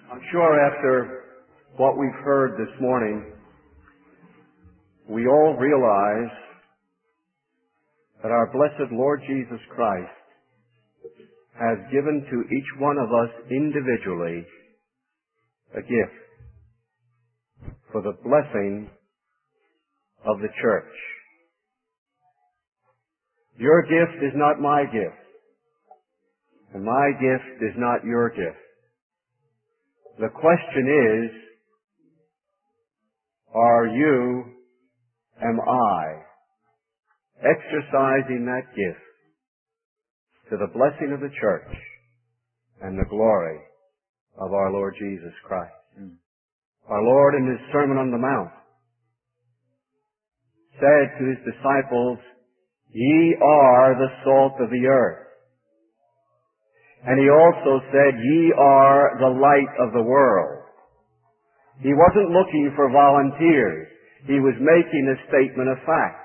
I'm sure after what we've heard this morning, we all realize that our blessed Lord Jesus Christ has given to each one of us individually a gift for the blessing of the church. Your gift is not my gift, and my gift is not your gift. The question is, are you, am I, exercising that gift to the blessing of the church and the glory of our Lord Jesus Christ? Our Lord in His Sermon on the Mount said to His disciples, "Ye are the salt of the earth." And He also said, "Ye are the light of the world." He wasn't looking for volunteers. He was making a statement of fact.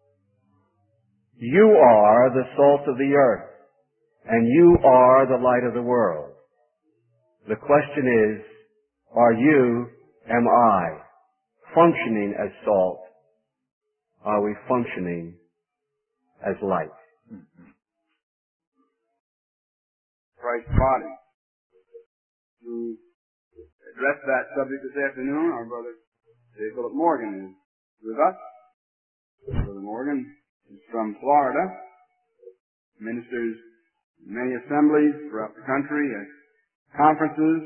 You are the salt of the earth, and you are the light of the world. The question is, are you, am I, functioning as salt? Are we functioning as light? Christ's body. To address that subject this afternoon, our brother J. Philip Morgan is with us. Brother Morgan is from Florida, ministers in many assemblies throughout the country, at conferences.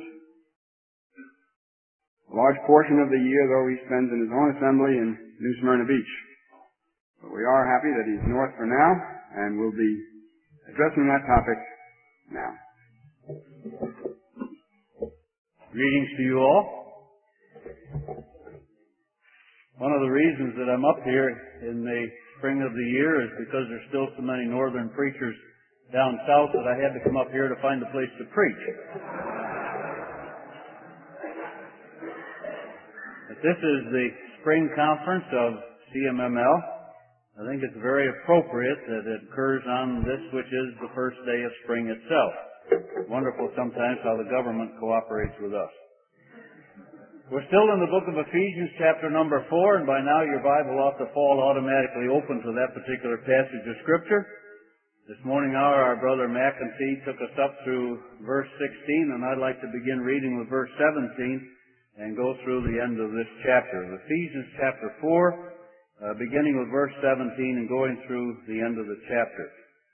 A large portion of the year, though, he spends in his own assembly in New Smyrna Beach. But we are happy that he's north for now, and we'll be addressing that topic now. Greetings to you all. One of the reasons that I'm up here in the spring of the year is because there's still so many northern preachers down south that I had to come up here to find a place to preach. But this is the spring conference of CMML. I think it's very appropriate that it occurs on this, which is the first day of spring itself. Wonderful sometimes how the government cooperates with us. We're still in the book of Ephesians, chapter number 4, and by now your Bible ought to fall automatically open to that particular passage of Scripture. This morning our brother McEntee took us up through verse 16, and I'd like to begin reading with verse 17 and go through the end of this chapter. Ephesians chapter 4, beginning with verse 17 and going through the end of the chapter.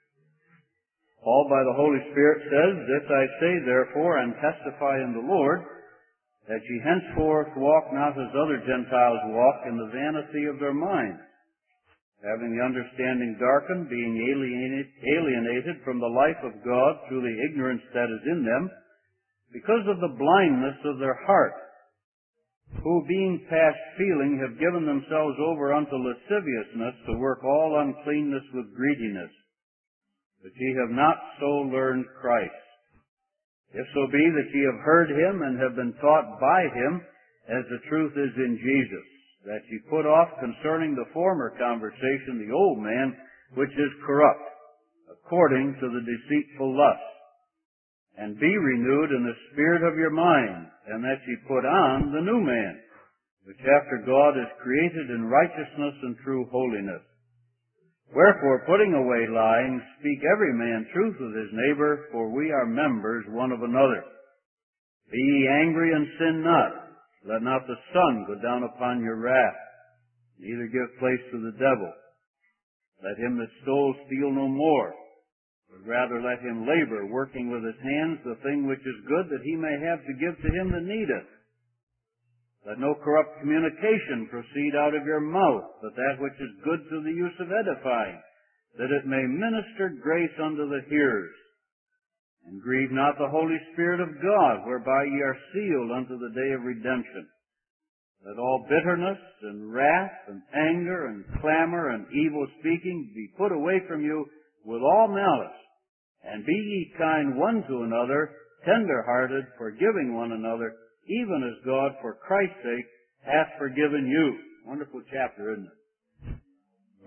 Paul, by the Holy Spirit, says, "This I say, therefore, and testify in the Lord, that ye henceforth walk not as other Gentiles walk, in the vanity of their minds, having the understanding darkened, being alienated from the life of God through the ignorance that is in them, because of the blindness of their heart, who, being past feeling, have given themselves over unto lasciviousness, to work all uncleanness with greediness. But ye have not so learned Christ. If so be that ye have heard Him, and have been taught by Him, as the truth is in Jesus, that ye put off concerning the former conversation the old man, which is corrupt, according to the deceitful lust, and be renewed in the spirit of your mind, and that ye put on the new man, which after God is created in righteousness and true holiness. Wherefore, putting away lying, speak every man truth with his neighbor, for we are members one of another. Be ye angry and sin not. Let not the sun go down upon your wrath. Neither give place to the devil. Let him that stole steal no more, but rather let him labor, working with his hands the thing which is good, that he may have to give to him that needeth. Let no corrupt communication proceed out of your mouth, but that which is good to the use of edifying, that it may minister grace unto the hearers. And grieve not the Holy Spirit of God, whereby ye are sealed unto the day of redemption. Let all bitterness and wrath and anger and clamor and evil speaking be put away from you with all malice. And be ye kind one to another, tender-hearted, forgiving one another, even as God, for Christ's sake, hath forgiven you. Wonderful chapter, isn't it?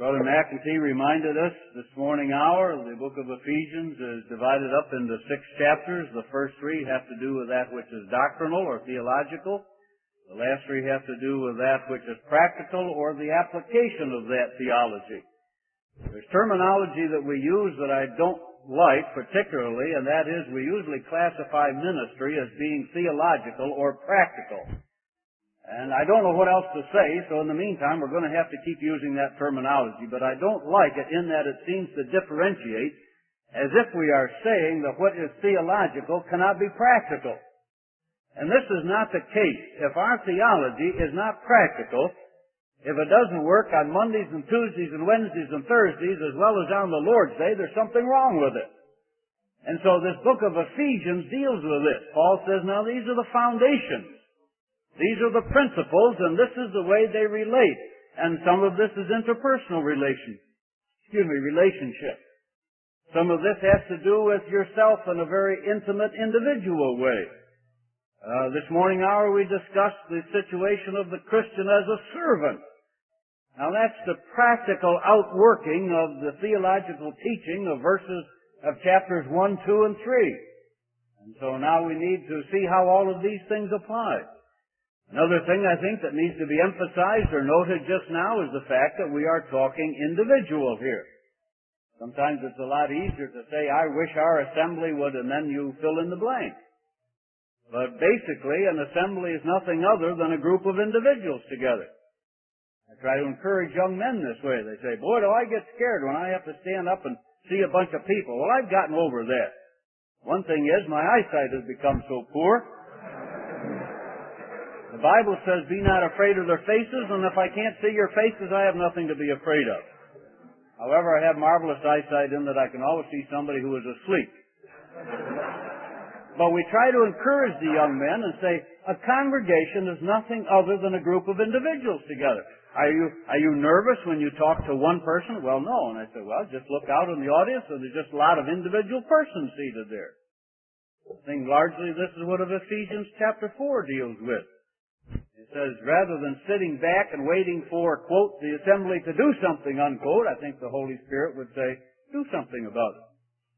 Brother McEntee reminded us this morning hour, the book of Ephesians is divided up into 6 chapters. The first 3 have to do with that which is doctrinal or theological. The last 3 have to do with that which is practical or the application of that theology. There's terminology that we use that I don't like particularly, and that is we usually classify ministry as being theological or practical. And I don't know what else to say, so in the meantime we're going to have to keep using that terminology, but I don't like it in that it seems to differentiate as if we are saying that what is theological cannot be practical. And this is not the case. If our theology is not practical, if it doesn't work on Mondays and Tuesdays and Wednesdays and Thursdays as well as on the Lord's Day, there's something wrong with it. And so this book of Ephesians deals with this. Paul says, now these are the foundations. These are the principles, and this is the way they relate. And some of this is interpersonal relationship. Some of this has to do with yourself in a very intimate, individual way. This morning hour we discussed the situation of the Christian as a servant. Now that's the practical outworking of the theological teaching of verses of chapters 1, 2, and 3. And so now we need to see how all of these things apply. Another thing I think that needs to be emphasized or noted just now is the fact that we are talking individual here. Sometimes it's a lot easier to say, I wish our assembly would, and then you fill in the blank. But basically, an assembly is nothing other than a group of individuals together. I try to encourage young men this way. They say, boy, do I get scared when I have to stand up and see a bunch of people. Well, I've gotten over that. One thing is, my eyesight has become so poor. The Bible says, be not afraid of their faces, and if I can't see your faces, I have nothing to be afraid of. However, I have marvelous eyesight in that I can always see somebody who is asleep. But we try to encourage the young men and say, a congregation is nothing other than a group of individuals together. Are you nervous when you talk to one person? Well, no. And I said, well, just look out in the audience and there's just a lot of individual persons seated there. I think largely this is what Ephesians chapter 4 deals with. It says, rather than sitting back and waiting for, quote, the assembly to do something, unquote, I think the Holy Spirit would say, do something about it.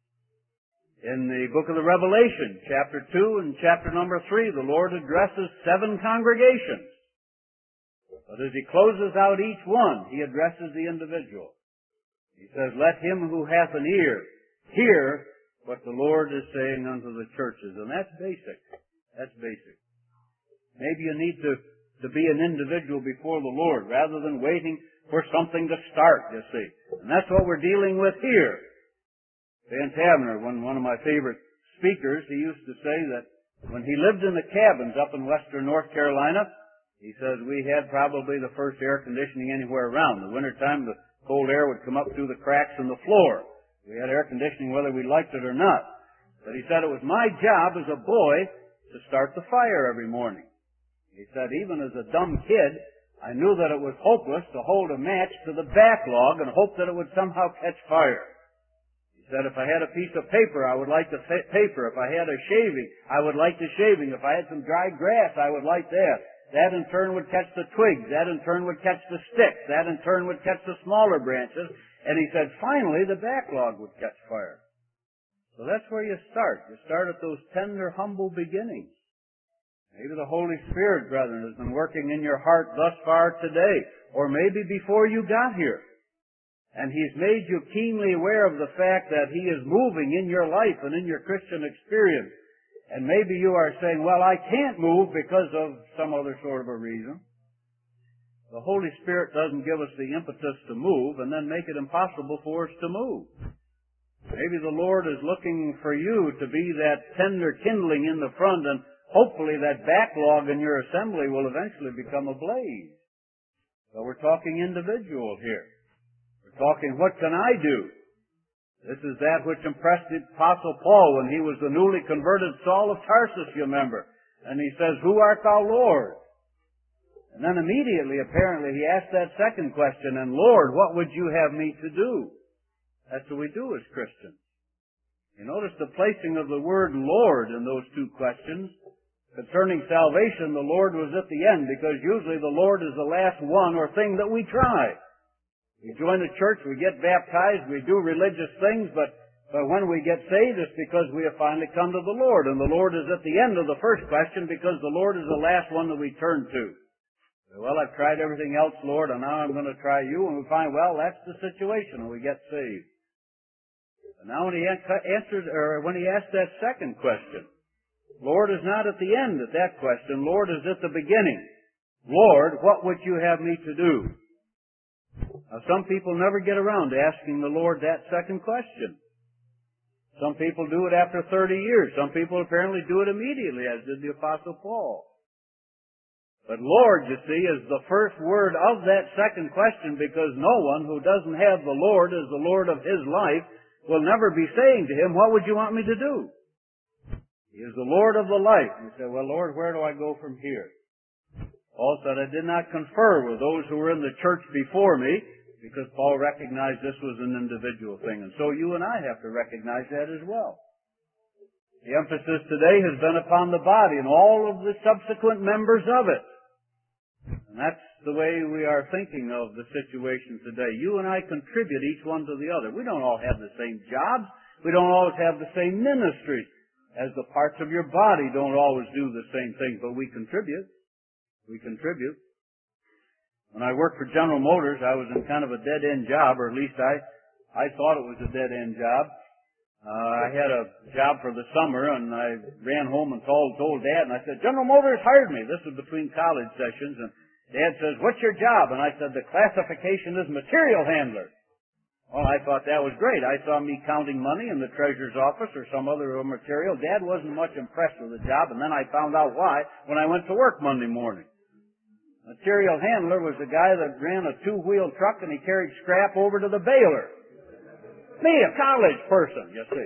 In the book of the Revelation, chapter 2 and chapter number 3, the Lord addresses 7 congregations. But as He closes out each one, He addresses the individual. He says, let him who hath an ear hear what the Lord is saying unto the churches. And that's basic. That's basic. Maybe you need to be an individual before the Lord rather than waiting for something to start, you see. And that's what we're dealing with here. Van Tavener, one of my favorite speakers, he used to say that when he lived in the cabins up in western North Carolina, he says we had probably the first air conditioning anywhere around. In the wintertime, the cold air would come up through the cracks in the floor. We had air conditioning whether we liked it or not. But he said it was my job as a boy to start the fire every morning. He said even as a dumb kid, I knew that it was hopeless to hold a match to the backlog and hope that it would somehow catch fire. He said if I had a piece of paper, I would light the paper. If I had a shaving, I would light the shaving. If I had some dry grass, I would light that. That in turn would catch the twigs. That in turn would catch the sticks. That in turn would catch the smaller branches. And he said, finally, the backlog would catch fire. So that's where you start. You start at those tender, humble beginnings. Maybe the Holy Spirit, brethren, has been working in your heart thus far today. Or maybe before you got here. And He's made you keenly aware of the fact that He is moving in your life and in your Christian experience. And maybe you are saying, well, I can't move because of some other sort of a reason. The Holy Spirit doesn't give us the impetus to move and then make it impossible for us to move. Maybe the Lord is looking for you to be that tender kindling in the front, and hopefully that backlog in your assembly will eventually become a blaze. So we're talking individual here. We're talking, what can I do? This is that which impressed the Apostle Paul when he was the newly converted Saul of Tarsus, you remember. And he says, who art thou, Lord? And then immediately, apparently, he asked that second question, and Lord, what would you have me to do? That's what we do as Christians. You notice the placing of the word Lord in those two questions. Concerning salvation, the Lord was at the end, because usually the Lord is the last one or thing that we try. We join the church, we get baptized, we do religious things, but when we get saved, it's because we have finally come to the Lord. And the Lord is at the end of the first question because the Lord is the last one that we turn to. Well, I've tried everything else, Lord, and now I'm going to try you. And we find, well, that's the situation, and we get saved. And now when he asked that second question, Lord is not at the end at that question. Lord is at the beginning. Lord, what would you have me to do? Now, some people never get around to asking the Lord that second question. Some people do it after 30 years. Some people apparently do it immediately, as did the Apostle Paul. But Lord, you see, is the first word of that second question, because no one who doesn't have the Lord as the Lord of his life will never be saying to him, what would you want me to do? He is the Lord of the life. And you say, well, Lord, where do I go from here? Paul said, I did not confer with those who were in the church before me, because Paul recognized this was an individual thing. And so you and I have to recognize that as well. The emphasis today has been upon the body and all of the subsequent members of it. And that's the way we are thinking of the situation today. You and I contribute each one to the other. We don't all have the same jobs. We don't always have the same ministry. As the parts of your body don't always do the same thing, but we contribute. We contribute. When I worked for General Motors, I was in kind of a dead-end job, or at least I thought it was a dead-end job. I had a job for the summer, and I ran home and told Dad, and I said, General Motors hired me. This was between college sessions, and Dad says, what's your job? And I said, the classification is material handler. Well, I thought that was great. I saw me counting money in the treasurer's office or some other material. Dad wasn't much impressed with the job, and then I found out why when I went to work Monday morning. Material handler was the guy that ran a two-wheel truck and he carried scrap over to the baler. Me, a college person, you see.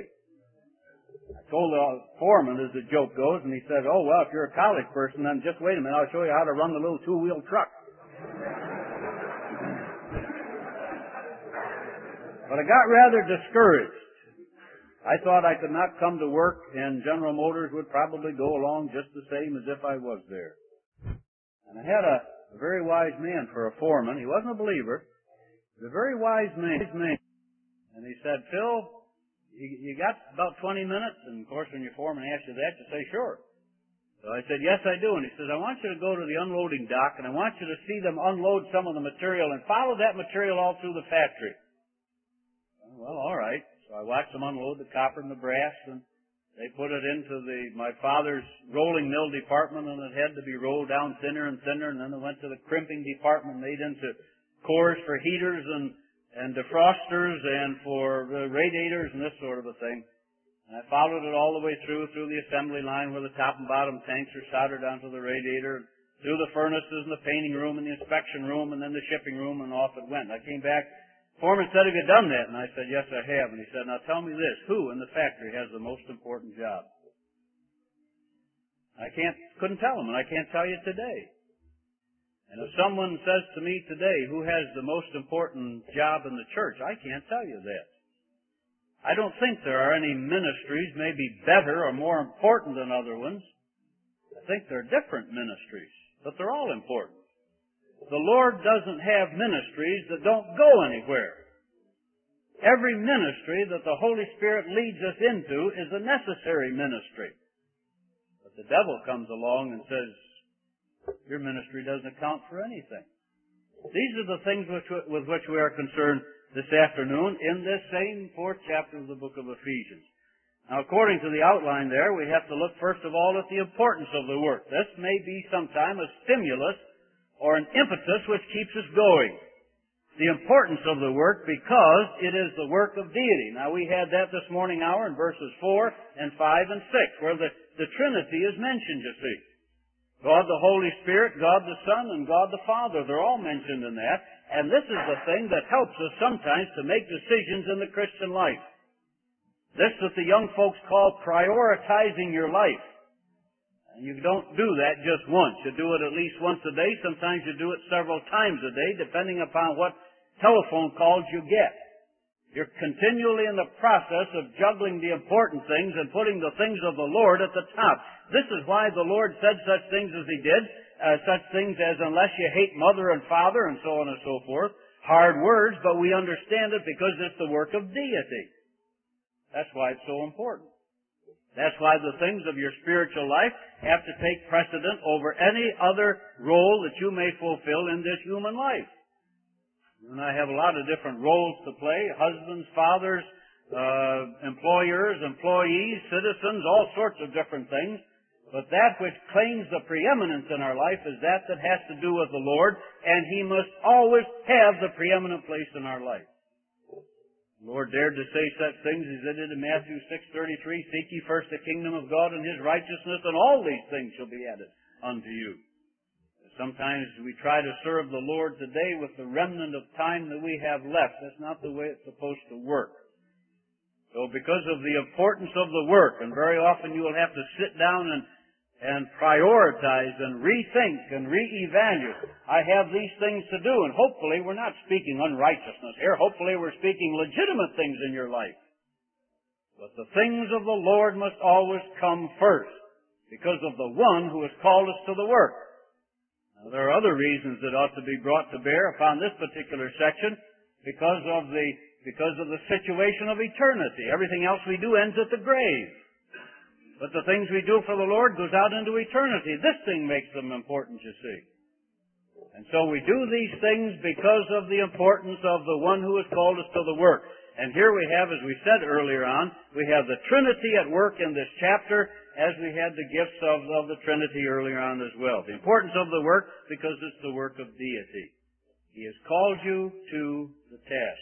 I told the foreman, as the joke goes, and he said, oh, well, if you're a college person, then just wait a minute, I'll show you how to run the little two-wheel truck. But I got rather discouraged. I thought I could not come to work and General Motors would probably go along just the same as if I was there. And I had a very wise man for a foreman. He wasn't a believer. He was a very wise man. And he said, Phil, you got about 20 minutes? And of course, when your foreman asks you that, you say, sure. So I said, yes, I do. And he says, I want you to go to the unloading dock and I want you to see them unload some of the material and follow that material all through the factory. Well, all right. So I watched them unload the copper and the brass, and they put it into my father's rolling mill department, and it had to be rolled down thinner and thinner, and then it went to the crimping department, made into cores for heaters and defrosters and for radiators and this sort of a thing. And I followed it all the way through the assembly line where the top and bottom tanks are soldered onto the radiator, through the furnaces and the painting room and the inspection room and then the shipping room, and off it went. I came back. Foreman said, have you done that? And I said, yes, I have. And he said, now tell me this, who in the factory has the most important job? I couldn't tell him, and I can't tell you today. And if someone says to me today, who has the most important job in the church, I can't tell you that. I don't think there are any ministries maybe better or more important than other ones. I think they're different ministries, but they're all important. The Lord doesn't have ministries that don't go anywhere. Every ministry that the Holy Spirit leads us into is a necessary ministry. But the devil comes along and says, your ministry doesn't account for anything. These are the things with which we are concerned this afternoon in this same 4th chapter of the book of Ephesians. Now, according to the outline there, we have to look first of all at the importance of the work. This may be sometime a stimulus or an impetus which keeps us going. The importance of the work because it is the work of deity. Now, we had that this morning hour in verses 4 and 5 and 6, where the Trinity is mentioned, you see. God the Holy Spirit, God the Son, and God the Father, they're all mentioned in that. And this is the thing that helps us sometimes to make decisions in the Christian life. This that the young folks call prioritizing your life. And you don't do that just once. You do it at least once a day. Sometimes you do it several times a day, depending upon what telephone calls you get. You're continually in the process of juggling the important things and putting the things of the Lord at the top. This is why the Lord said such things as He did, such things as unless you hate mother and father and so on and so forth, hard words, but we understand it because it's the work of deity. That's why it's so important. That's why the things of your spiritual life have to take precedent over any other role that you may fulfill in this human life. You and I have a lot of different roles to play: husbands, fathers, employers, employees, citizens, all sorts of different things. But that which claims the preeminence in our life is that has to do with the Lord, and He must always have the preeminent place in our life. The Lord dared to say such things as He did in Matthew 6:33, "Seek ye first the kingdom of God and His righteousness, and all these things shall be added unto you." Sometimes we try to serve the Lord today with the remnant of time that we have left. That's not the way it's supposed to work. So because of the importance of the work, and very often you will have to sit down and prioritize and rethink and reevaluate. I have these things to do, and hopefully we're not speaking unrighteousness here. Hopefully we're speaking legitimate things in your life. But the things of the Lord must always come first because of the one who has called us to the work. Now, there are other reasons that ought to be brought to bear upon this particular section because of the situation of eternity. Everything else we do ends at the grave. But the things we do for the Lord goes out into eternity. This thing makes them important, you see. And so we do these things because of the importance of the one who has called us to the work. And here we have, as we said earlier on, we have the Trinity at work in this chapter, as we had the gifts of the Trinity earlier on as well. The importance of the work because it's the work of deity. He has called you to the task.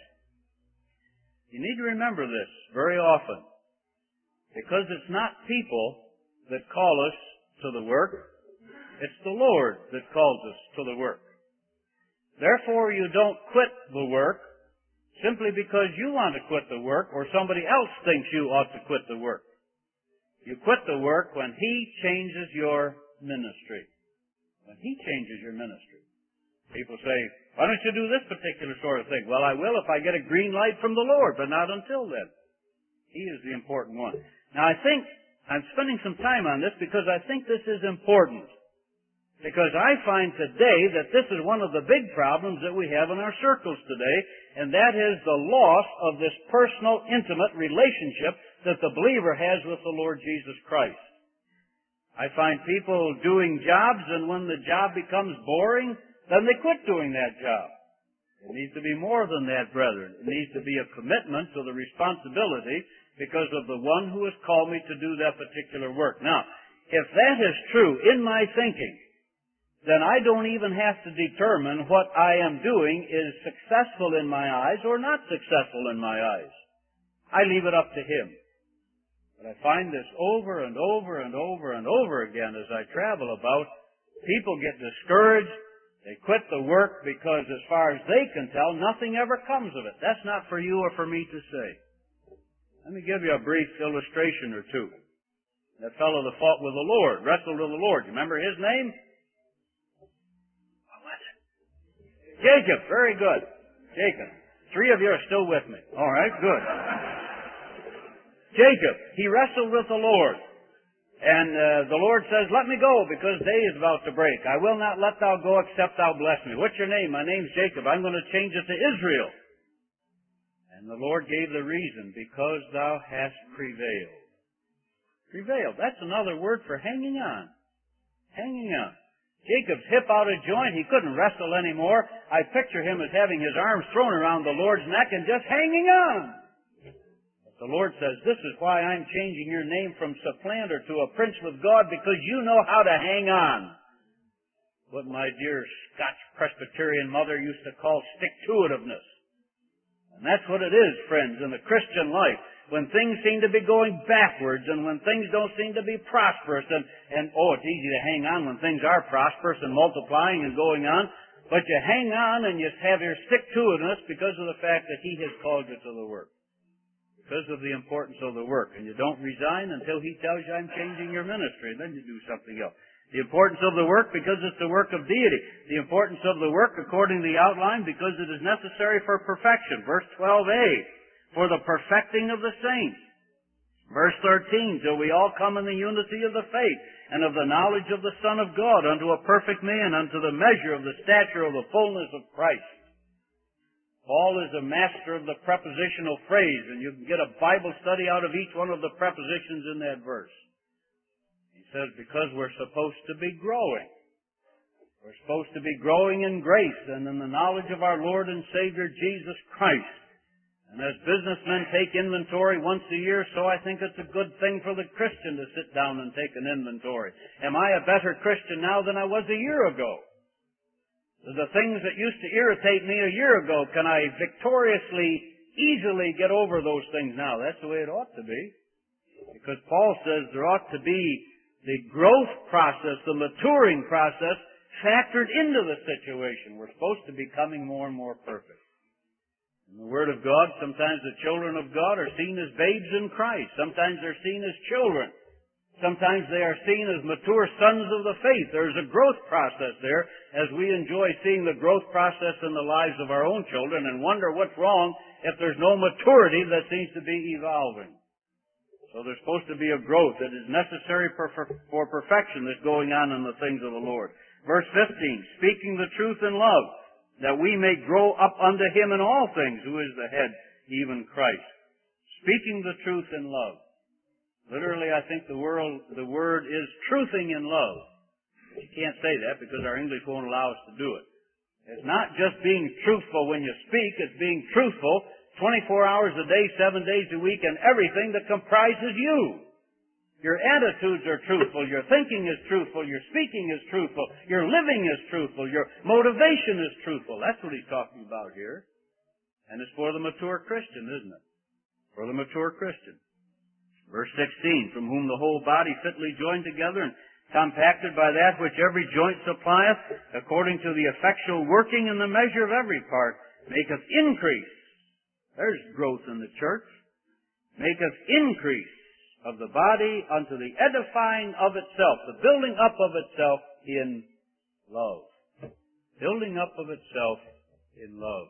You need to remember this very often, because it's not people that call us to the work, it's the Lord that calls us to the work. Therefore, you don't quit the work simply because you want to quit the work or somebody else thinks you ought to quit the work. You quit the work when He changes your ministry. When He changes your ministry. People say, "Why don't you do this particular sort of thing?" Well, I will if I get a green light from the Lord, but not until then. He is the important one. Now, I think I'm spending some time on this because I think this is important. Because I find today that this is one of the big problems that we have in our circles today, and that is the loss of this personal, intimate relationship that the believer has with the Lord Jesus Christ. I find people doing jobs, and when the job becomes boring, then they quit doing that job. It needs to be more than that, brethren. It needs to be a commitment to the responsibility because of the one who has called me to do that particular work. Now, if that is true in my thinking, then I don't even have to determine what I am doing is successful in my eyes or not successful in my eyes. I leave it up to Him. But I find this over and over and over and over again as I travel about. People get discouraged. They quit the work because as far as they can tell, nothing ever comes of it. That's not for you or for me to say. Let me give you a brief illustration or two. That fellow that fought with the Lord, wrestled with the Lord. You remember his name? What was it? Jacob. Very good. Jacob. 3 of you are still with me. All right, good. Jacob, he wrestled with the Lord. And the Lord says, "Let me go, because day is about to break. I will not let thou go except thou bless me." "What's your name?" "My name's Jacob. I'm going to change it to Israel." And the Lord gave the reason, "Because thou hast prevailed." Prevailed. That's another word for hanging on. Hanging on. Jacob's hip out of joint. He couldn't wrestle anymore. I picture him as having his arms thrown around the Lord's neck and just hanging on. The Lord says, "This is why I'm changing your name from supplanter to a prince with God, because you know how to hang on." What my dear Scotch Presbyterian mother used to call stick-to-itiveness. And that's what it is, friends, in the Christian life. When things seem to be going backwards and when things don't seem to be prosperous and it's easy to hang on when things are prosperous and multiplying and going on, but you hang on and you have your stick-to-itiveness because of the fact that He has called you to the work. Because of the importance of the work. And you don't resign until He tells you, "I'm changing your ministry," and then you do something else. The importance of the work because it's the work of deity. The importance of the work according to the outline because it is necessary for perfection. Verse 12a, for the perfecting of the saints. Verse 13, till we all come in the unity of the faith and of the knowledge of the Son of God, unto a perfect man, unto the measure of the stature of the fullness of Christ. Paul is a master of the prepositional phrase, and you can get a Bible study out of each one of the prepositions in that verse. He says, because we're supposed to be growing. We're supposed to be growing in grace and in the knowledge of our Lord and Savior Jesus Christ. And as businessmen take inventory once a year, so I think it's a good thing for the Christian to sit down and take an inventory. Am I a better Christian now than I was a year ago? The things that used to irritate me a year ago, can I victoriously, easily get over those things now? That's the way it ought to be. Because Paul says there ought to be the growth process, the maturing process, factored into the situation. We're supposed to be becoming more and more perfect. In the Word of God, sometimes the children of God are seen as babes in Christ. Sometimes they're seen as children. Sometimes they are seen as mature sons of the faith. There's a growth process there as we enjoy seeing the growth process in the lives of our own children and wonder what's wrong if there's no maturity that seems to be evolving. So there's supposed to be a growth that is necessary for perfection that's going on in the things of the Lord. Verse 15, speaking the truth in love, that we may grow up unto Him in all things, who is the head, even Christ. Speaking the truth in love. Literally, I think the word is truthing in love. You can't say that because our English won't allow us to do it. It's not just being truthful when you speak, it's being truthful 24 hours a day, 7 days a week, and everything that comprises you. Your attitudes are truthful, your thinking is truthful, your speaking is truthful, your living is truthful, your motivation is truthful. That's what he's talking about here. And it's for the mature Christian, isn't it? For the mature Christian. Verse 16, from whom the whole body fitly joined together and compacted by that which every joint supplieth, according to the effectual working in the measure of every part, maketh increase. There's growth in the church. Maketh increase of the body unto the edifying of itself, the building up of itself in love. Building up of itself in love.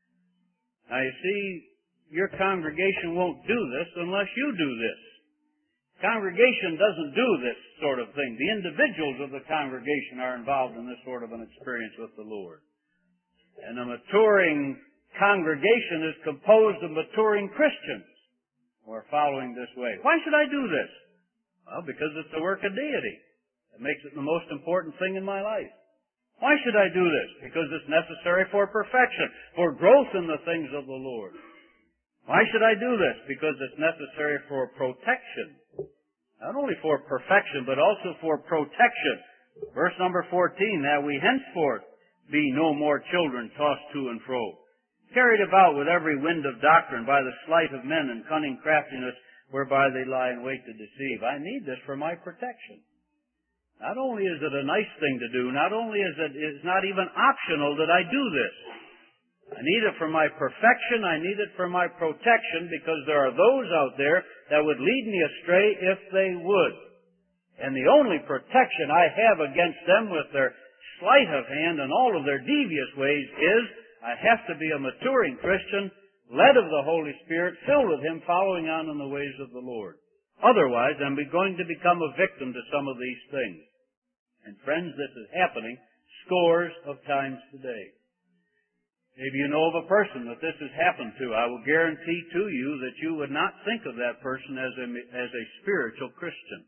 Now you see, your congregation won't do this unless you do this. Congregation doesn't do this sort of thing. The individuals of the congregation are involved in this sort of an experience with the Lord. And a maturing congregation is composed of maturing Christians who are following this way. Why should I do this? Well, because it's the work of deity. It makes it the most important thing in my life. Why should I do this? Because it's necessary for perfection, for growth in the things of the Lord. Why should I do this? Because it's necessary for protection. Not only for perfection, but also for protection. Verse number 14, that we henceforth be no more children tossed to and fro, carried about with every wind of doctrine by the sleight of men and cunning craftiness, whereby they lie in wait to deceive. I need this for my protection. Not only is it a nice thing to do, not only is it's not even optional that I do this. I need it for my perfection, I need it for my protection, because there are those out there that would lead me astray if they would. And the only protection I have against them with their sleight of hand and all of their devious ways is I have to be a maturing Christian, led of the Holy Spirit, filled with Him, following on in the ways of the Lord. Otherwise, I'm going to become a victim to some of these things. And friends, this is happening scores of times today. Maybe you know of a person that this has happened to. I will guarantee to you that you would not think of that person as a spiritual Christian.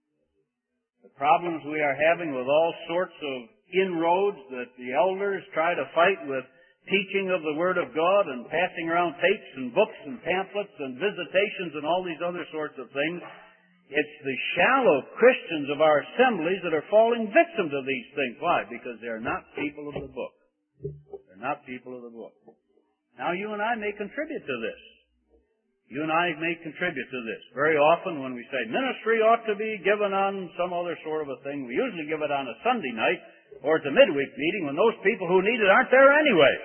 The problems we are having with all sorts of inroads that the elders try to fight with teaching of the Word of God and passing around tapes and books and pamphlets and visitations and all these other sorts of things, it's the shallow Christians of our assemblies that are falling victim to these things. Why? Because they're not people of the book. They're not people of the book. Now you and I may contribute to this. You and I may contribute to this. Very often when we say ministry ought to be given on some other sort of a thing, we usually give it on a Sunday night or at the midweek meeting when those people who need it aren't there anyway.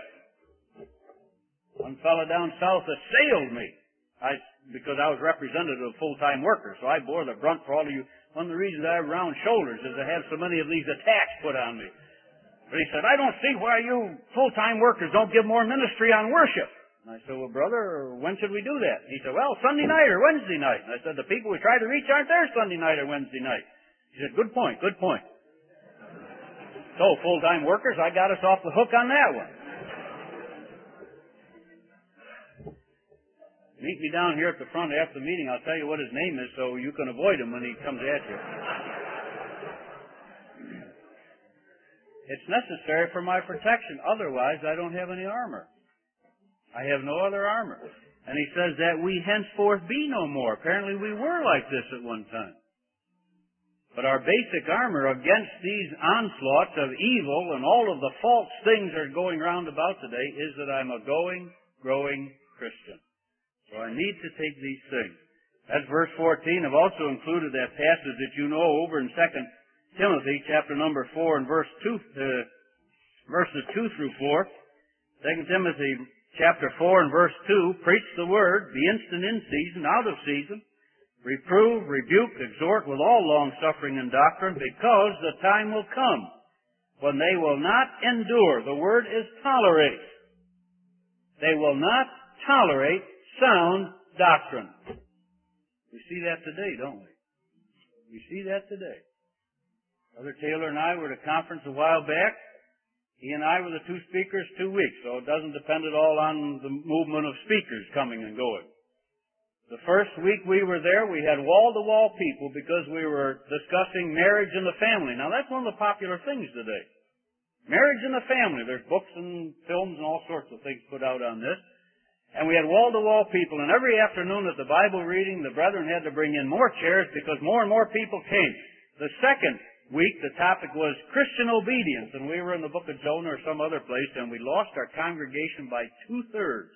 One fellow down south assailed me because I was representative of full-time workers, so I bore the brunt for all of you. One of the reasons I have round shoulders is I have so many of these attacks put on me. But he said, I don't see why you full-time workers don't give more ministry on worship. And I said, well, brother, when should we do that? And he said, well, Sunday night or Wednesday night. And I said, the people we try to reach aren't there Sunday night or Wednesday night. He said, good point, good point. So, full-time workers, I got us off the hook on that one. Meet me down here at the front after the meeting. I'll tell you what his name is so you can avoid him when he comes at you. It's necessary for my protection. Otherwise, I don't have any armor. I have no other armor. And he says that we henceforth be no more. Apparently we were like this at one time. But our basic armor against these onslaughts of evil and all of the false things that are going round about today is that I'm a growing Christian. So I need to take these things. That's verse 14. I've also included that passage that you know over in 2 Timothy chapter number 4 and verses 2 through 4. 2 Timothy chapter 4 and verse 2, preach the word, be instant in season, out of season, reprove, rebuke, exhort with all long-suffering and doctrine, because the time will come when they will not endure. The word is tolerate. They will not tolerate sound doctrine. We see that today, don't we? We see that today. Brother Taylor and I were at a conference a while back. He and I were the two speakers 2 weeks, so it doesn't depend at all on the movement of speakers coming and going. The first week we were there, we had wall-to-wall people because we were discussing marriage and the family. Now, that's one of the popular things today. Marriage and the family. There's books and films and all sorts of things put out on this. And we had wall-to-wall people, and every afternoon at the Bible reading, the brethren had to bring in more chairs because more and more people came. The second week, the topic was Christian obedience, and we were in the book of Jonah or some other place, and we lost our congregation by 2/3.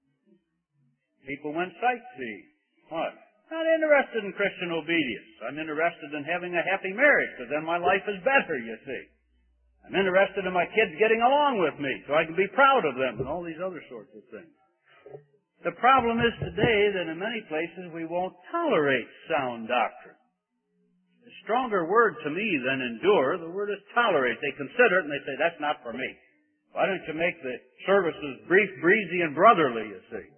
People went sightseeing. What? Not interested in Christian obedience. I'm interested in having a happy marriage, because then my life is better, you see. I'm interested in my kids getting along with me, so I can be proud of them, and all these other sorts of things. The problem is today that in many places we won't tolerate sound doctrine. A stronger word to me than endure, the word is tolerate. They consider it and they say, that's not for me. Why don't you make the services brief, breezy, and brotherly, you see?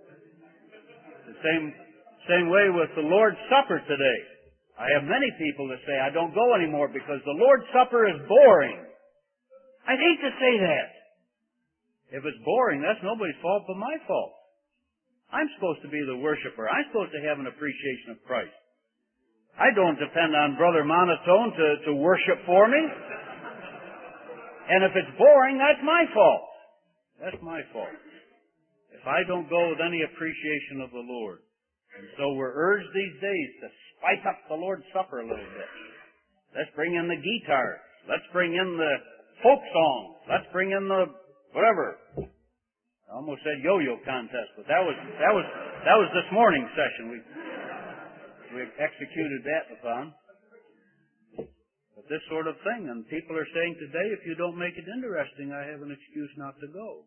The same way with the Lord's Supper today. I have many people that say, I don't go anymore because the Lord's Supper is boring. I'd hate to say that. If it's boring, that's nobody's fault but my fault. I'm supposed to be the worshiper. I'm supposed to have an appreciation of Christ. I don't depend on Brother Monotone to worship for me. And if it's boring, that's my fault. That's my fault. If I don't go with any appreciation of the Lord. And so we're urged these days to spice up the Lord's Supper a little bit. Let's bring in the guitars. Let's bring in the folk songs. Let's bring in the whatever. I almost said yo-yo contest, but that was this morning's session. We executed that upon. But this sort of thing, and people are saying today, if you don't make it interesting, I have an excuse not to go.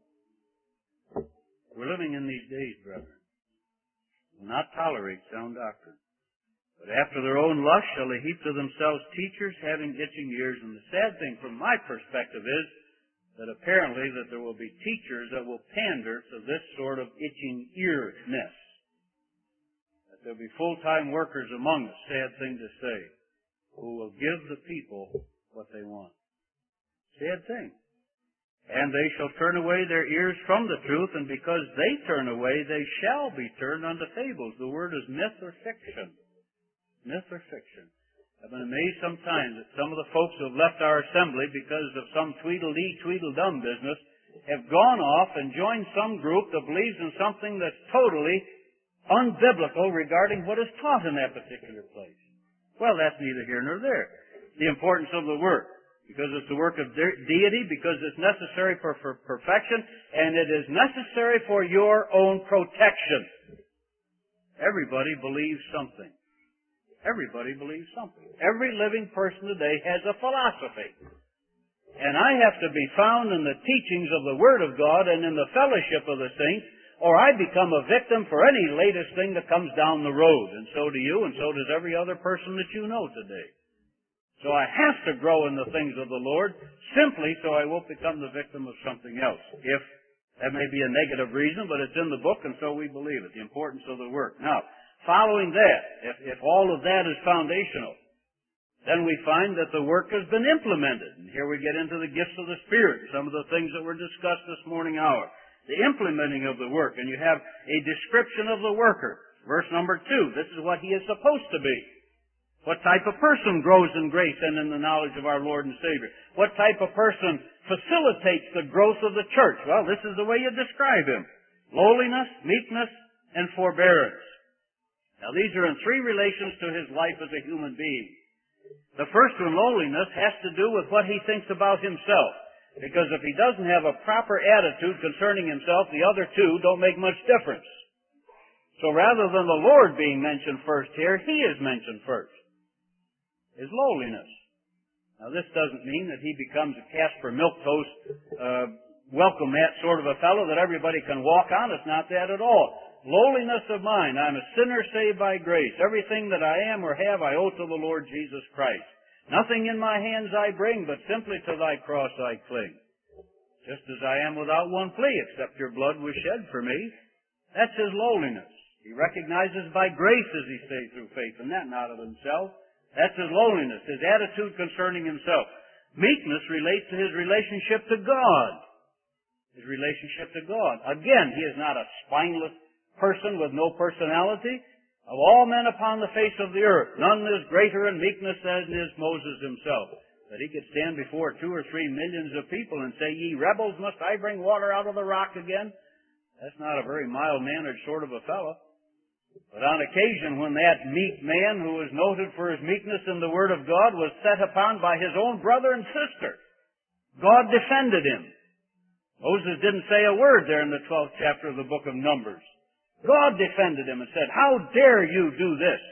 We're living in these days, brethren. Will not tolerate sound doctrine. But after their own lust shall they heap to themselves teachers having itching ears. And the sad thing from my perspective is that apparently that there will be teachers that will pander to this sort of itching ear-ness. That there will be full-time workers among us, sad thing to say, who will give the people what they want. Sad thing. And they shall turn away their ears from the truth, and because they turn away, they shall be turned unto fables. The word is myth or fiction. Myth or fiction. I've been amazed sometimes that some of the folks who have left our assembly because of some tweedledee, tweedledum business have gone off and joined some group that believes in something that's totally unbiblical regarding what is taught in that particular place. Well, that's neither here nor there. The importance of the work. Because it's the work of deity, because it's necessary for perfection, and it is necessary for your own protection. Everybody believes something. Everybody believes something. Every living person today has a philosophy. And I have to be found in the teachings of the Word of God and in the fellowship of the saints, or I become a victim for any latest thing that comes down the road. And so do you, and so does every other person that you know today. So I have to grow in the things of the Lord simply so I won't become the victim of something else. If that may be a negative reason, but it's in the book and so we believe it. The importance of the work. Now, following that, if all of that is foundational, then we find that the work has been implemented. And here we get into the gifts of the Spirit, some of the things that were discussed this morning hour. the implementing of the work. And you have a description of the worker. Verse number 2, this is what he is supposed to be. What type of person grows in grace and in the knowledge of our Lord and Savior? What type of person facilitates the growth of the church? Well, this is the way you describe him. Lowliness, meekness, and forbearance. Now, these are in three relations to his life as a human being. The first one, lowliness, has to do with what he thinks about himself. Because if he doesn't have a proper attitude concerning himself, the other two don't make much difference. So rather than the Lord being mentioned first here, he is mentioned first. His lowliness. Now, this doesn't mean that he becomes a Casper milquetoast, welcome mat sort of a fellow that everybody can walk on. It's not that at all. Lowliness of mind. I'm a sinner saved by grace. Everything that I am or have I owe to the Lord Jesus Christ. Nothing in my hands I bring, but simply to thy cross I cling. Just as I am without one plea, except your blood was shed for me. That's his lowliness. He recognizes by grace, as he says, through faith, and that not of himself. That's his lowliness, his attitude concerning himself. Meekness relates to his relationship to God. His relationship to God. Again, he is not a spineless person with no personality. Of all men upon the face of the earth, none is greater in meekness than is Moses himself. That he could stand before 2 or 3 millions of people and say, "Ye rebels, must I bring water out of the rock again?" That's not a very mild-mannered sort of a fellow. But on occasion, when that meek man, who was noted for his meekness in the Word of God, was set upon by his own brother and sister, God defended him. Moses didn't say a word there in the 12th chapter of the book of Numbers. God defended him and said, "How dare you do this?"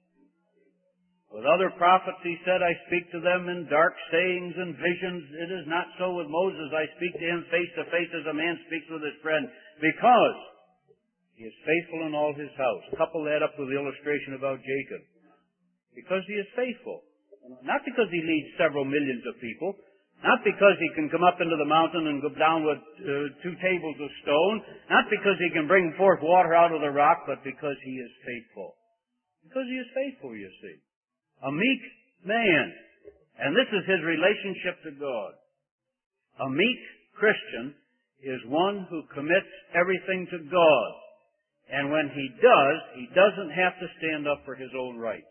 With other prophets, he said, "I speak to them in dark sayings and visions." It is not so with Moses. I speak to him face to face as a man speaks with his friend, because he is faithful in all his house. Couple that up with the illustration about Jacob. Because he is faithful. Not because he leads several millions of people. Not because he can come up into the mountain and go down with 2 tables of stone. Not because he can bring forth water out of the rock, but because he is faithful. Because he is faithful, you see. A meek man. And this is his relationship to God. A meek Christian is one who commits everything to God. And when he does, he doesn't have to stand up for his own rights.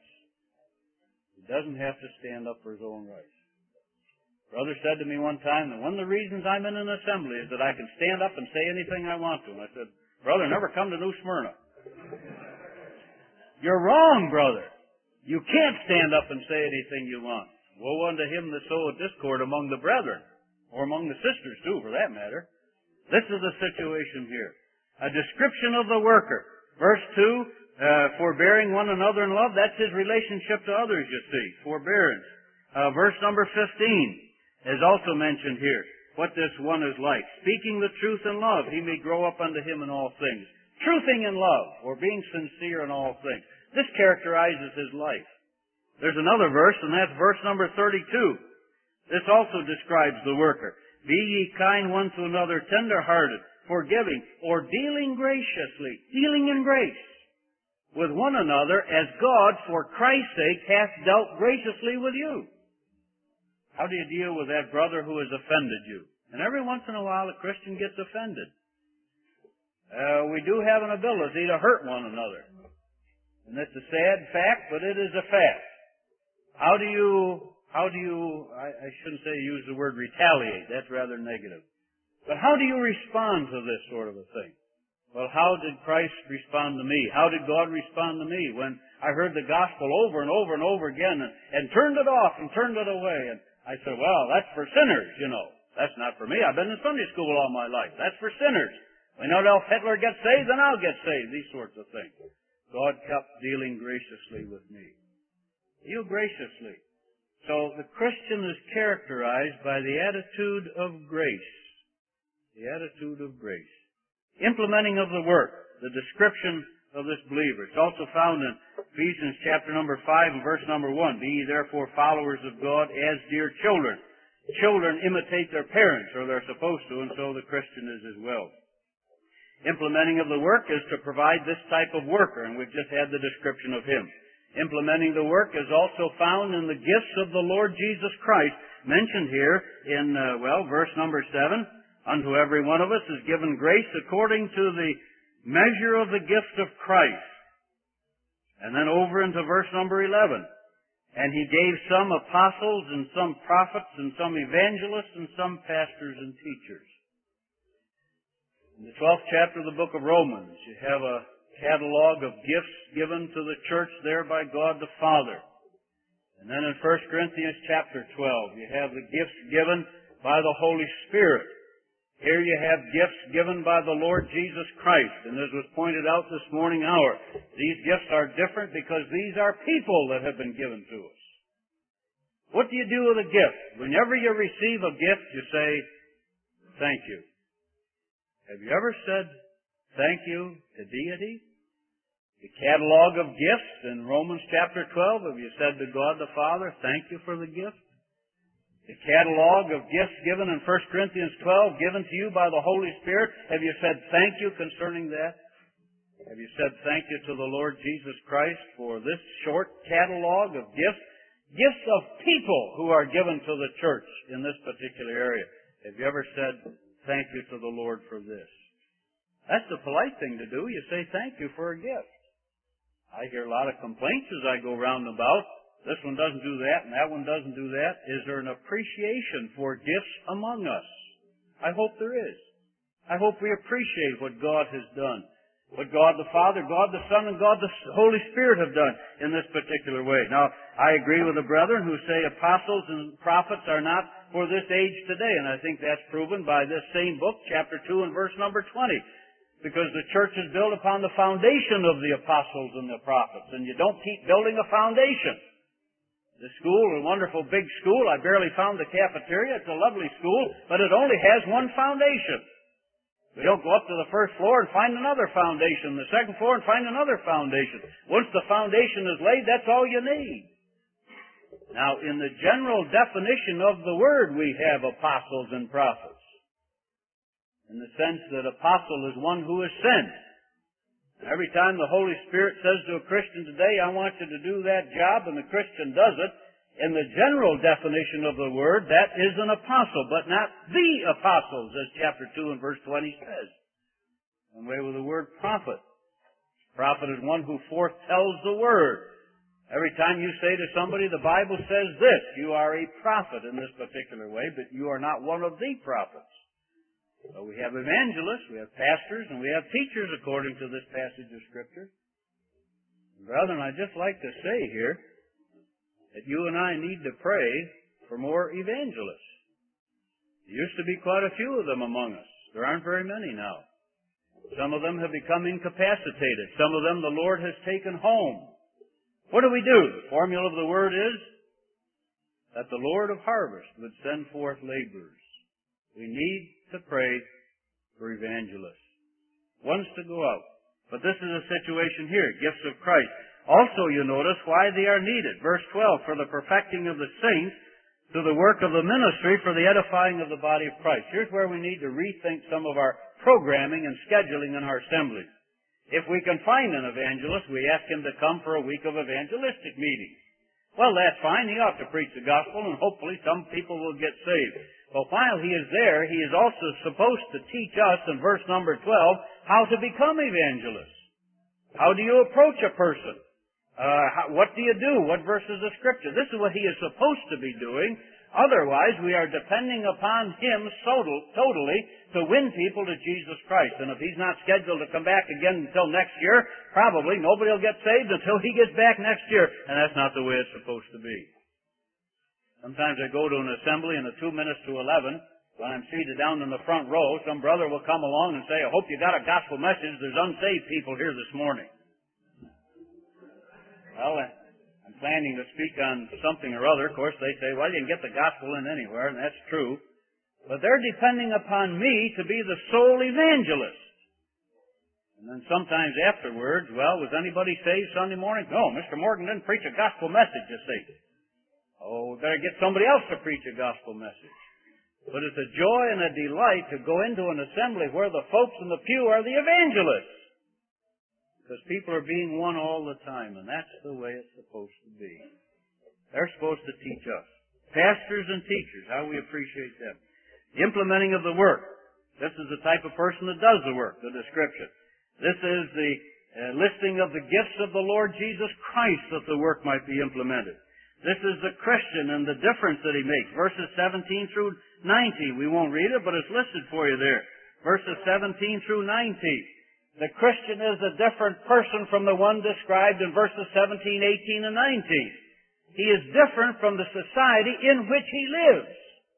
He doesn't have to stand up for his own rights. Brother said to me one time that one of the reasons I'm in an assembly is that I can stand up and say anything I want to. And I said, "Brother, never come to New Smyrna." "You're wrong, brother. You can't stand up and say anything you want. Woe unto him that soweth discord among the brethren," or among the sisters too, for that matter. This is the situation here. A description of the worker. Verse 2, forbearing one another in love. That's his relationship to others, you see. Forbearance. Verse number 15 is also mentioned here. What this one is like. Speaking the truth in love, he may grow up unto him in all things. Truthing in love, or being sincere in all things. This characterizes his life. There's another verse, and that's verse number 32. This also describes the worker. Be ye kind one to another, tender-hearted, forgiving, or dealing graciously, dealing in grace with one another, as God, for Christ's sake, hath dealt graciously with you. How do you deal with that brother who has offended you? And every once in a while, a Christian gets offended. We do have an ability to hurt one another. And that's a sad fact, but it is a fact. How do you, I shouldn't say use the word retaliate. That's rather negative. But how do you respond to this sort of a thing? Well, how did Christ respond to me? How did God respond to me when I heard the gospel over and over and over again and turned it off and turned it away? And I said, "Well, that's for sinners, you know. That's not for me. I've been in Sunday school all my life. That's for sinners. We know that if Hitler gets saved, then I'll get saved." These sorts of things. God kept dealing graciously with me. Deal graciously. So the Christian is characterized by the attitude of grace. The attitude of grace. Implementing of the work. The description of this believer. It's also found in Ephesians chapter number 5 and verse number 1. Be ye therefore followers of God as dear children. Children imitate their parents, or they're supposed to, and so the Christian is as well. Implementing of the work is to provide this type of worker, and we've just had the description of him. Implementing the work is also found in the gifts of the Lord Jesus Christ, mentioned here in, verse number 7. Unto every one of us is given grace according to the measure of the gift of Christ. And then over into verse number 11. And He gave some apostles, and some prophets, and some evangelists, and some pastors and teachers. In the 12th chapter of the book of Romans, you have a catalog of gifts given to the church there by God the Father. And then in 1 Corinthians chapter 12, you have the gifts given by the Holy Spirit. Here you have gifts given by the Lord Jesus Christ. And as was pointed out this morning hour, these gifts are different because these are people that have been given to us. What do you do with a gift? Whenever you receive a gift, you say, thank you. Have you ever said thank you to deity? The catalog of gifts in Romans chapter 12, have you said to God the Father, thank you for the gift? The catalog of gifts given in 1 Corinthians 12, given to you by the Holy Spirit, have you said thank you concerning that? Have you said thank you to the Lord Jesus Christ for this short catalog of gifts? Gifts of people who are given to the church in this particular area. Have you ever said thank you to the Lord for this? That's the polite thing to do. You say thank you for a gift. I hear a lot of complaints as I go round and about. This one doesn't do that, and that one doesn't do that. Is there an appreciation for gifts among us? I hope there is. I hope we appreciate what God has done. What God the Father, God the Son, and God the Holy Spirit have done in this particular way. Now, I agree with the brethren who say apostles and prophets are not for this age today, and I think that's proven by this same book, chapter 2 and verse number 20. Because the church is built upon the foundation of the apostles and the prophets, and you don't keep building a foundation. The school, a wonderful big school. I barely found the cafeteria. It's a lovely school, but it only has one foundation. We don't go up to the first floor and find another foundation, the second floor and find another foundation. Once the foundation is laid, that's all you need. Now, in the general definition of the word, we have apostles and prophets. In the sense that apostle is one who is sent. Every time the Holy Spirit says to a Christian today, I want you to do that job, and the Christian does it, in the general definition of the word, that is an apostle, but not the apostles, as chapter 2 and verse 20 says. And way with the word prophet. Prophet is one who foretells the word. Every time you say to somebody, the Bible says this, you are a prophet in this particular way, but you are not one of the prophets. So we have evangelists, we have pastors, and we have teachers according to this passage of Scripture. Brethren, I'd just like to say here that you and I need to pray for more evangelists. There used to be quite a few of them among us. There aren't very many now. Some of them have become incapacitated. Some of them the Lord has taken home. What do? The formula of the word is that the Lord of harvest would send forth laborers. We need to pray for evangelists. Ones to go out. But this is a situation here, gifts of Christ. Also, you notice why they are needed. Verse 12, for the perfecting of the saints, to the work of the ministry, for the edifying of the body of Christ. Here's where we need to rethink some of our programming and scheduling in our assemblies. If we can find an evangelist, we ask him to come for a week of evangelistic meetings. Well, that's fine. He ought to preach the gospel, and hopefully some people will get saved. But while he is there, he is also supposed to teach us, in verse number 12, how to become evangelists. How do you approach a person? What do you do? What verses of Scripture? This is what he is supposed to be doing. Otherwise, we are depending upon him totally to win people to Jesus Christ. And if he's not scheduled to come back again until next year, probably nobody will get saved until he gets back next year. And that's not the way it's supposed to be. Sometimes I go to an assembly and at 2 minutes to 11, when I'm seated down in the front row, some brother will come along and say, I hope you got a gospel message. There's unsaved people here this morning. Well, I'm planning to speak on something or other. Of course, they say, well, you can get the gospel in anywhere, and that's true. But they're depending upon me to be the sole evangelist. And then sometimes afterwards, well, was anybody saved Sunday morning? No, Mr. Morgan didn't preach a gospel message, you see. Oh, we better get somebody else to preach a gospel message. But it's a joy and a delight to go into an assembly where the folks in the pew are the evangelists. Because people are being won all the time, and that's the way it's supposed to be. They're supposed to teach us. Pastors and teachers, how we appreciate them. The implementing of the work. This is the type of person that does the work, the description. This is the listing of the gifts of the Lord Jesus Christ that the work might be implemented. This is the Christian and the difference that he makes. Verses 17 through 19. We won't read it, but it's listed for you there. Verses 17 through 19. The Christian is a different person from the one described in verses 17, 18, and 19. He is different from the society in which he lives.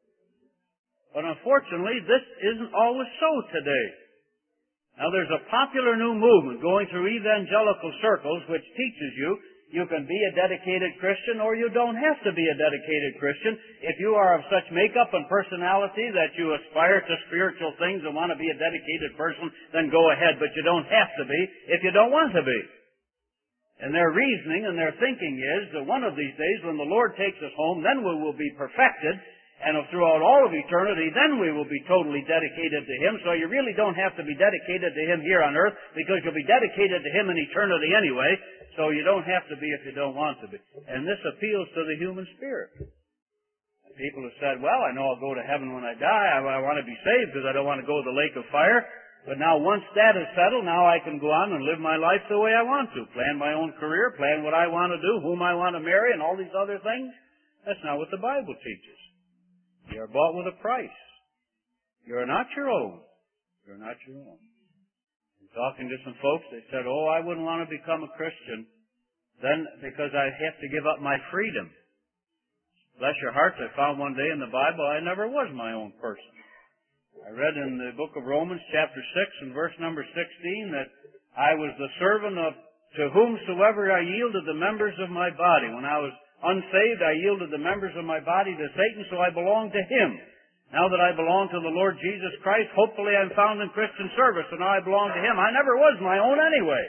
But unfortunately, this isn't always so today. Now, there's a popular new movement going through evangelical circles which teaches you can be a dedicated Christian or you don't have to be a dedicated Christian. If you are of such makeup and personality that you aspire to spiritual things and want to be a dedicated person, then go ahead, but you don't have to be if you don't want to be. And their reasoning and their thinking is that one of these days when the Lord takes us home, then we will be perfected, and throughout all of eternity, then we will be totally dedicated to Him. So you really don't have to be dedicated to Him here on earth, because you'll be dedicated to Him in eternity anyway. So you don't have to be if you don't want to be. And this appeals to the human spirit. People have said, well, I know I'll go to heaven when I die. I want to be saved because I don't want to go to the lake of fire. But now once that is settled, now I can go on and live my life the way I want to. Plan my own career, plan what I want to do, whom I want to marry, and all these other things. That's not what the Bible teaches. You are bought with a price. You are not your own. You're not your own. I'm talking to some folks, they said, oh, I wouldn't want to become a Christian then because I have to give up my freedom. Bless your hearts, I found one day in the Bible I never was my own person. I read in the book of Romans chapter 6 and verse number 16 that I was the servant to whomsoever I yielded the members of my body. When I was unsaved, I yielded the members of my body to Satan, so I belonged to him. Now that I belong to the Lord Jesus Christ, hopefully I'm found in Christian service, and now I belong to Him. I never was my own anyway.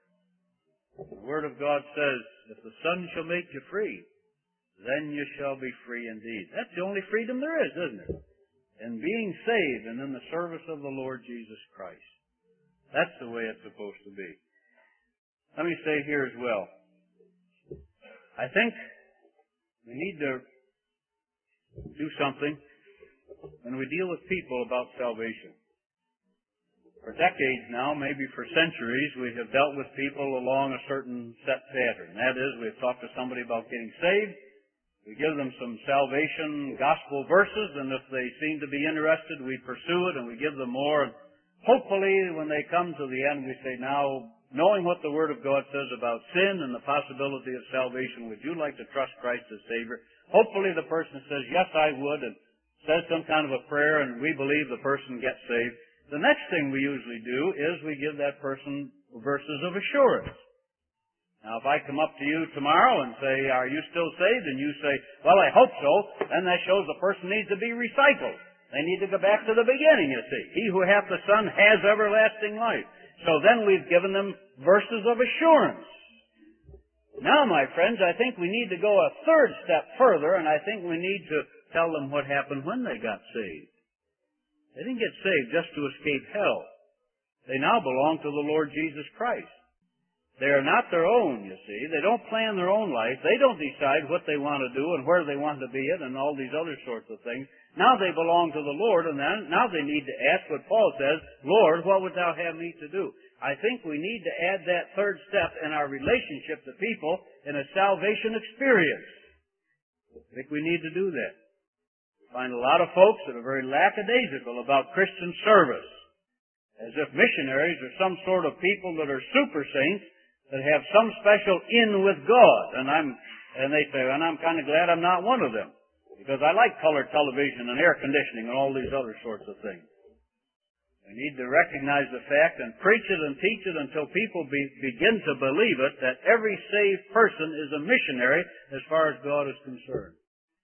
The Word of God says, if the Son shall make you free, then you shall be free indeed. That's the only freedom there is, isn't it? In being saved and in the service of the Lord Jesus Christ. That's the way it's supposed to be. Let me say here as well. I think we need to do something when we deal with people about salvation. For decades now, maybe for centuries, we have dealt with people along a certain set pattern. That is, we've talked to somebody about getting saved. We give them some salvation gospel verses, and if they seem to be interested, we pursue it and we give them more. Hopefully, when they come to the end, we say, now, knowing what the Word of God says about sin and the possibility of salvation, would you like to trust Christ as Savior? Hopefully the person says, yes, I would, and says some kind of a prayer, and we believe the person gets saved. The next thing we usually do is we give that person verses of assurance. Now, if I come up to you tomorrow and say, are you still saved? And you say, well, I hope so, then that shows the person needs to be recycled. They need to go back to the beginning, you see. He who hath the Son has everlasting life. So then we've given them verses of assurance. Now, my friends, I think we need to go a third step further, and I think we need to tell them what happened when they got saved. They didn't get saved just to escape hell. They now belong to the Lord Jesus Christ. They are not their own, you see. They don't plan their own life. They don't decide what they want to do and where they want to be at and all these other sorts of things. Now they belong to the Lord, and then now they need to ask what Paul says, Lord, what would thou have me to do? I think we need to add that third step in our relationship to people in a salvation experience. I think we need to do that. Find a lot of folks that are very lackadaisical about Christian service, as if missionaries are some sort of people that are super saints that have some special in with God. And they say, and I'm kind of glad I'm not one of them, because I like color television and air conditioning and all these other sorts of things. We need to recognize the fact and preach it and teach it until people begin to believe it, that every saved person is a missionary as far as God is concerned.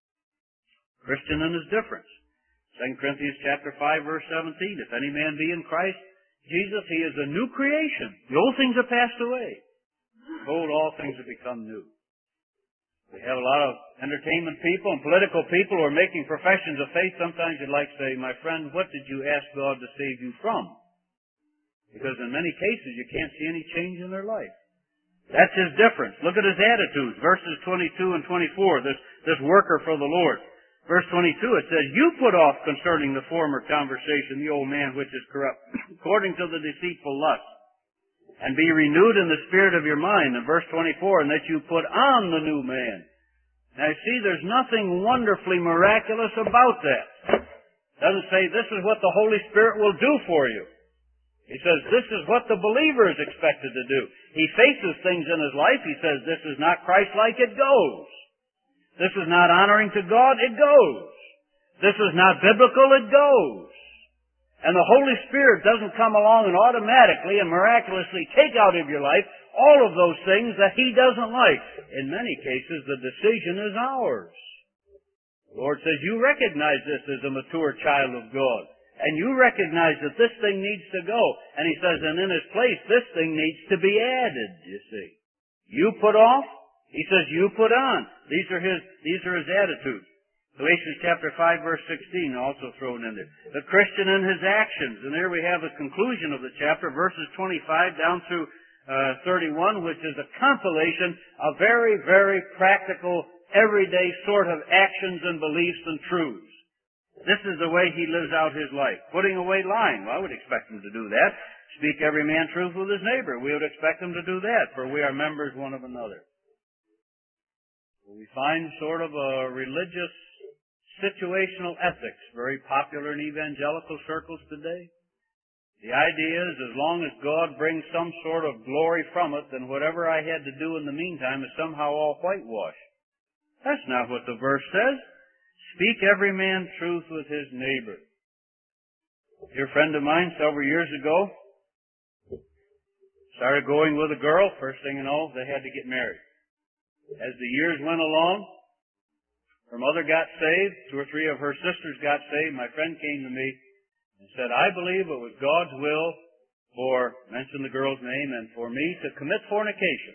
Christian and his difference. 2 Corinthians chapter 5, verse 17. If any man be in Christ Jesus, he is a new creation. The old things are passed away. Behold, all things have become new. We have a lot of entertainment people and political people who are making professions of faith. Sometimes you'd like to say, my friend, what did you ask God to save you from? Because in many cases you can't see any change in their life. That's his difference. Look at his attitudes. Verses 22 and 24, this worker for the Lord. Verse 22, it says, "You put off concerning the former conversation the old man which is corrupt, according to the deceitful lust, and be renewed in the spirit of your mind." And verse 24, "And that you put on the new man." Now you see, there's nothing wonderfully miraculous about that. It doesn't say this is what the Holy Spirit will do for you. He says this is what the believer is expected to do. He faces things in his life. He says this is not Christ-like, it goes. This is not honoring to God, it goes. This is not biblical, it goes. And the Holy Spirit doesn't come along and automatically and miraculously take out of your life all of those things that He doesn't like. In many cases, the decision is ours. The Lord says, you recognize this as a mature child of God. And you recognize that this thing needs to go. And He says, and in its place, this thing needs to be added, you see. You put off, He says, you put on. These are His attitudes. Galatians chapter 5 verse 16 also thrown in there. The Christian in his actions. And there we have the conclusion of the chapter, verses 25 down through 31, which is a compilation of very, very practical, everyday sort of actions and beliefs and truths. This is the way he lives out his life. Putting away lying. Well, I would expect him to do that. Speak every man truth with his neighbor. We would expect him to do that, for we are members one of another. We find sort of a religious situational ethics, very popular in evangelical circles today. The idea is as long as God brings some sort of glory from it, then whatever I had to do in the meantime is somehow all whitewashed. That's not what the verse says. Speak every man truth with his neighbor. A dear friend of mine several years ago started going with a girl. First thing you know, they had to get married. As the years went along, her mother got saved. 2 or 3 of her sisters got saved. My friend came to me and said, I believe it was God's will for, mention the girl's name, and for me to commit fornication.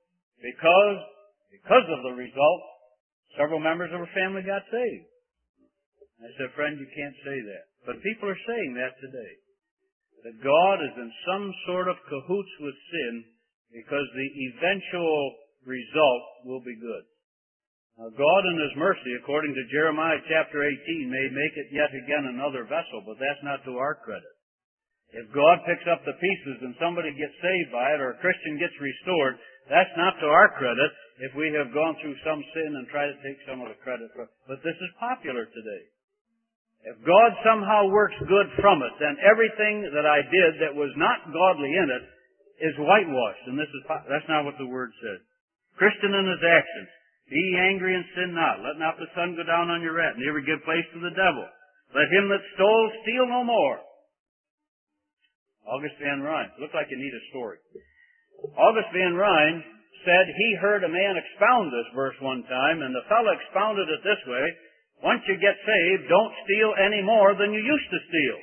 Because of the result, several members of her family got saved. I said, friend, you can't say that. But people are saying that today. That God is in some sort of cahoots with sin because the eventual result will be good. Now, God in His mercy, according to Jeremiah chapter 18, may make it yet again another vessel, but that's not to our credit. If God picks up the pieces and somebody gets saved by it or a Christian gets restored, that's not to our credit if we have gone through some sin and try to take some of the credit for it. But this is popular today. If God somehow works good from it, then everything that I did that was not godly in it is whitewashed. And that's not what the Word says. Christian in his actions. Be ye angry and sin not. Let not the sun go down on your wrath, neither give place to the devil. Let him that stole steal no more. August Van Ryn. Looked like you need a story. August Van Ryn said he heard a man expound this verse one time, and the fellow expounded it this way: once you get saved, don't steal any more than you used to steal.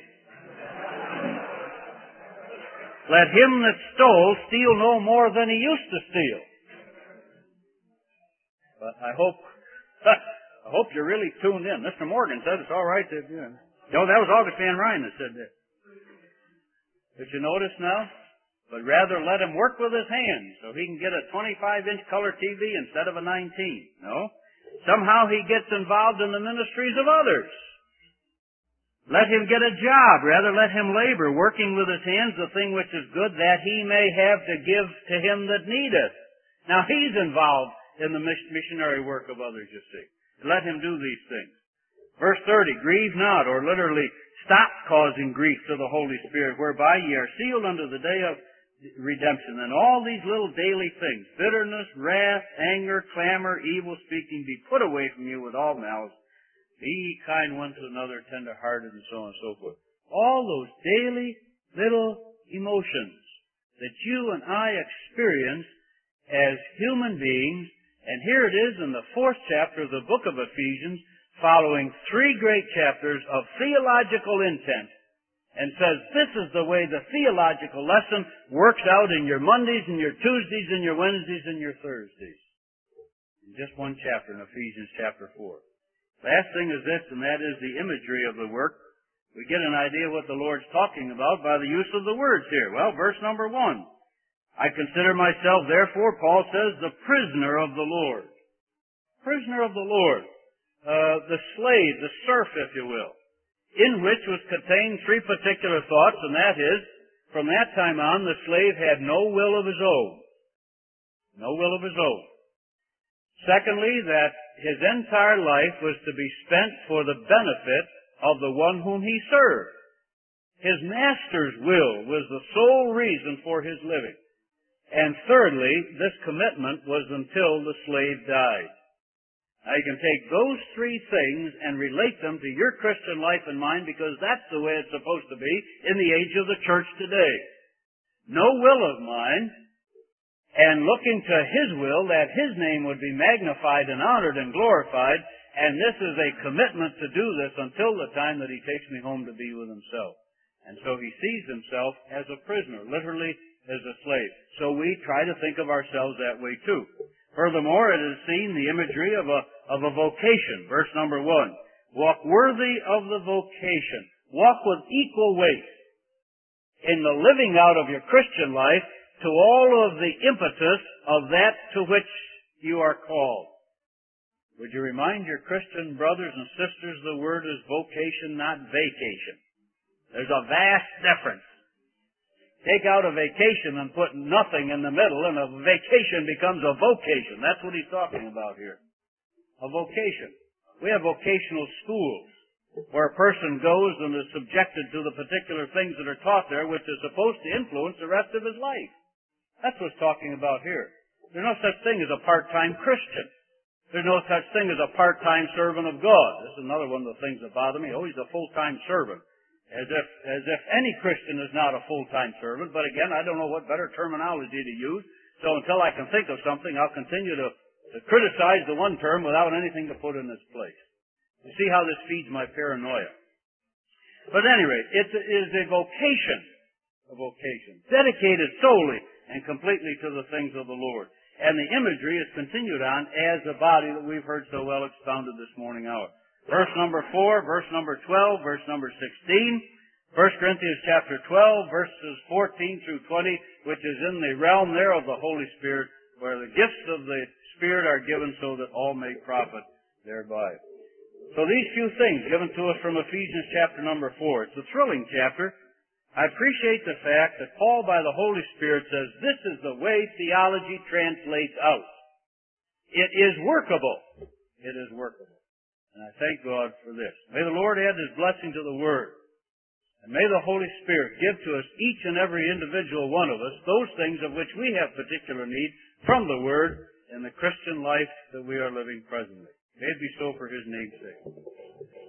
Let him that stole steal no more than he used to steal. But I hope you're really tuned in. Mr. Morgan said it's all right that, No, that was August Van Ryn that said that. Did you notice now? But rather let him work with his hands so he can get a 25-inch color TV instead of a 19. No. Somehow he gets involved in the ministries of others. Let him get a job. Rather let him labor, working with his hands the thing which is good, that he may have to give to him that needeth. Now he's involved in the missionary work of others, you see. Let him do these things. Verse 30, grieve not, or literally, stop causing grief to the Holy Spirit, whereby ye are sealed unto the day of redemption. And all these little daily things, bitterness, wrath, anger, clamor, evil speaking, be put away from you with all malice. Be ye kind one to another, tender-hearted, and so on and so forth. All those daily little emotions that you and I experience as human beings. And here it is in the 4th chapter of the book of Ephesians, following 3 great chapters of theological intent, and says this is the way the theological lesson works out in your Mondays and your Tuesdays and your Wednesdays and your Thursdays. In just one chapter in Ephesians chapter 4. Last thing is this, and that is the imagery of the work. We get an idea what the Lord's talking about by the use of the words here. Well, verse number 1. I consider myself, therefore, Paul says, the prisoner of the Lord. Prisoner of the Lord. the slave, the serf, if you will, in which was contained three particular thoughts, and that is, from that time on, the slave had no will of his own. No will of his own. Secondly, that his entire life was to be spent for the benefit of the one whom he served. His master's will was the sole reason for his living. And thirdly, this commitment was until the slave died. Now you can take those three things and relate them to your Christian life and mine, because that's the way it's supposed to be in the age of the church today. No will of mine, and looking to His will that His name would be magnified and honored and glorified, and this is a commitment to do this until the time that He takes me home to be with Himself. And so He sees Himself as a prisoner, literally as a slave. So we try to think of ourselves that way too. Furthermore, it is seen the imagery of a vocation. Verse number 1. Walk worthy of the vocation. Walk with equal weight in the living out of your Christian life to all of the impetus of that to which you are called. Would you remind your Christian brothers and sisters the word is vocation, not vacation? There's a vast difference. Take out a vacation and put nothing in the middle, and a vacation becomes a vocation. That's what he's talking about here. A vocation. We have vocational schools where a person goes and is subjected to the particular things that are taught there, which is supposed to influence the rest of his life. That's what he's talking about here. There's no such thing as a part-time Christian. There's no such thing as a part-time servant of God. This is another one of the things that bother me. Oh, he's a full-time servant. As if any Christian is not a full-time servant. But again, I don't know what better terminology to use. So until I can think of something, I'll continue to criticize the one term without anything to put in its place. You see how this feeds my paranoia. But at any rate, it is a vocation, dedicated solely and completely to the things of the Lord. And the imagery is continued on as a body that we've heard so well expounded this morning hour. Verse number 4, verse number 12, verse number 16, 1 Corinthians chapter 12, verses 14 through 20, which is in the realm there of the Holy Spirit, where the gifts of the Spirit are given so that all may profit thereby. So these few things given to us from Ephesians chapter number 4. It's a thrilling chapter. I appreciate the fact that Paul by the Holy Spirit says this is the way theology translates out. It is workable. It is workable. And I thank God for this. May the Lord add His blessing to the Word. And may the Holy Spirit give to us, each and every individual one of us, those things of which we have particular need from the Word in the Christian life that we are living presently. May it be so for His name's sake.